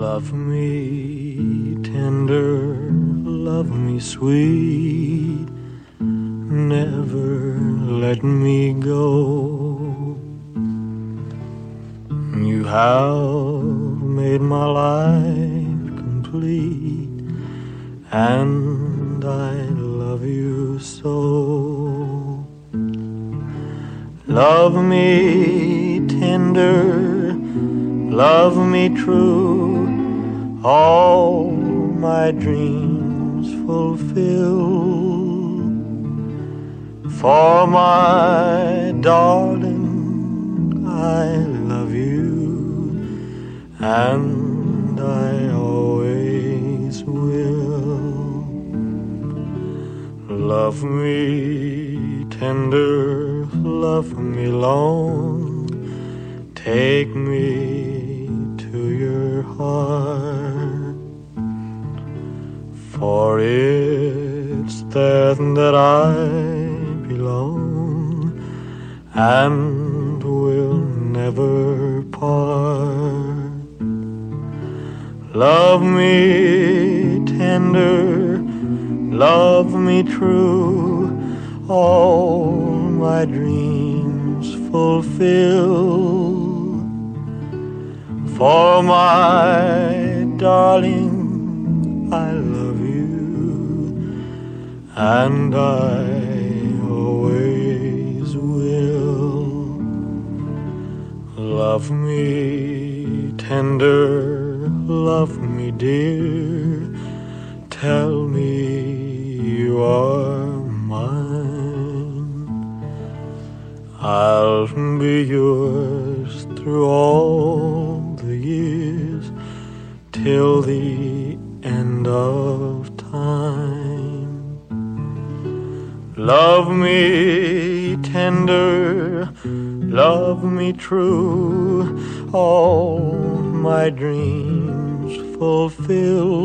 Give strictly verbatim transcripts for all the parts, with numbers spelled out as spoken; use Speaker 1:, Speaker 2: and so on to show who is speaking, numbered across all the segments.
Speaker 1: Love me tender, love me sweet, never let me go. You have made my life complete, and I love you so. Love me tender, love me true, all my dreams fulfill. For my darling, I love you, and I always will. Love me tender, love me long, take me to your heart, for it's there that I belong and will never part. Love me tender, love me true, all my dreams fulfill. For my darling, I love you, and I always will. Love me tender, love me dear, tell me you are mine. I'll be yours through all the years, till the end of time. Love me tender, love me true, all my dreams fulfill.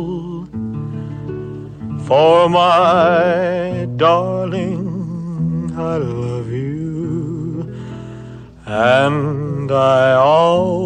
Speaker 1: For my darling, I love you, and I always